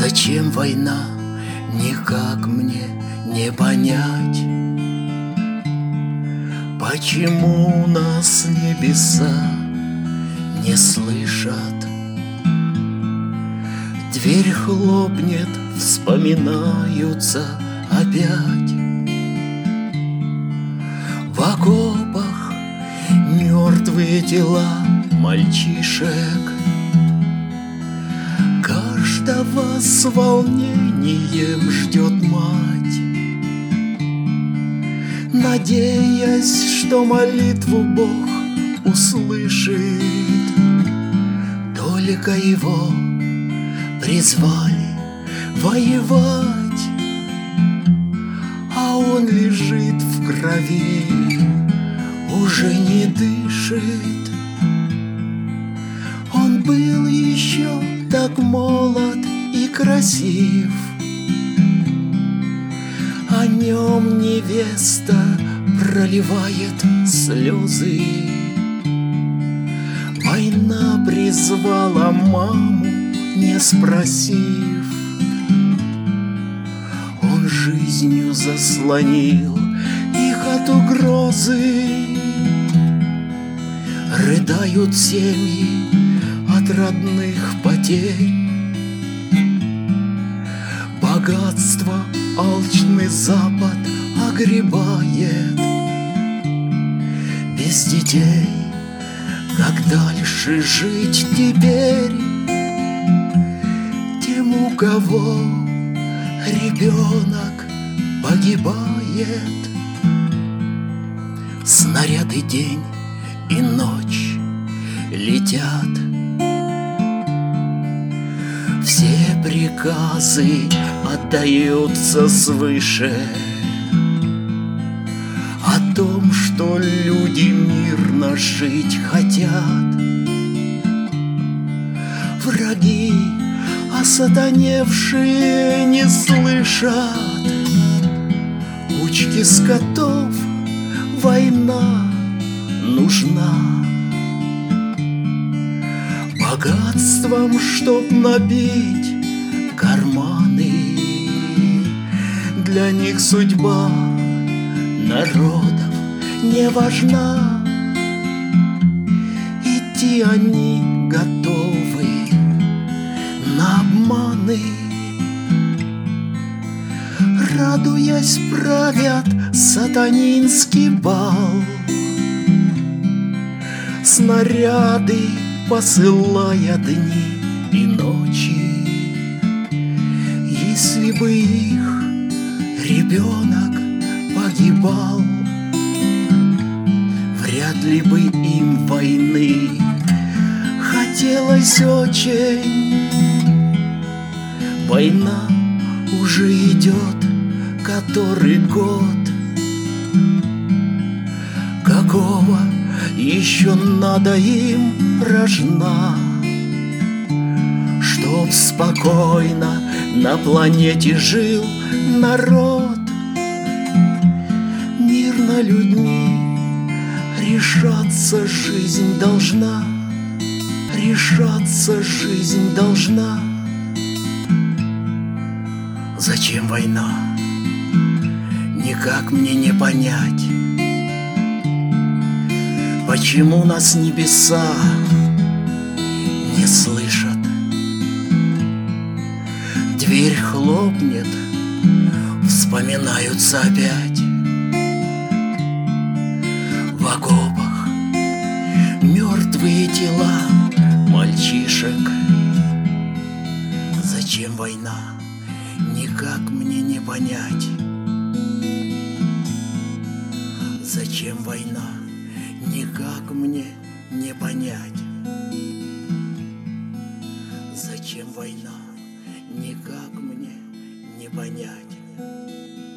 Зачем война, никак мне не понять. Почему нас небеса не слышат? Дверь хлопнет, вспоминаются опять. В окопах мертвые тела мальчишек. Каждого с волнением ждет мать, надеясь, что молитву Бог услышит. Только его призвали воевать, а он лежит в крови, уже не дышит. Он был еще так молод и красив, о нем невеста проливает слезы. Война призвала маму, не спросив. Он жизнью заслонил их от угрозы. Рыдают семьи от родных потерь. Богатство алчный Запад огребает. Без детей как дальше жить теперь? Тем, у кого ребенок погибает. Снаряды день и ночь летят. Все приказы отдаются свыше о том, что люди мирно жить хотят. Враги, осатаневшие, не слышат. Кучки скотов война нужна. Богатством, чтоб набить карманы, для них судьба народов не важна. Идти они готовы на обманы. Радуясь, правят сатанинский бал. Снаряды посылая дни и ночи. Если бы их ребенок погибал, вряд ли бы им войны хотелось очень. Война уже идет который год. Какого еще надо им рожна, чтоб спокойно на планете жил народ? Мирно людьми решаться жизнь должна, решаться жизнь должна. Зачем война? Никак мне не понять. Почему нас небеса не слышат? Дверь хлопнет, вспоминаются опять. В окопах мертвые тела мальчишек. Зачем война? Никак мне не понять. Зачем война? Никак мне не понять. Зачем война? Никак мне не понять.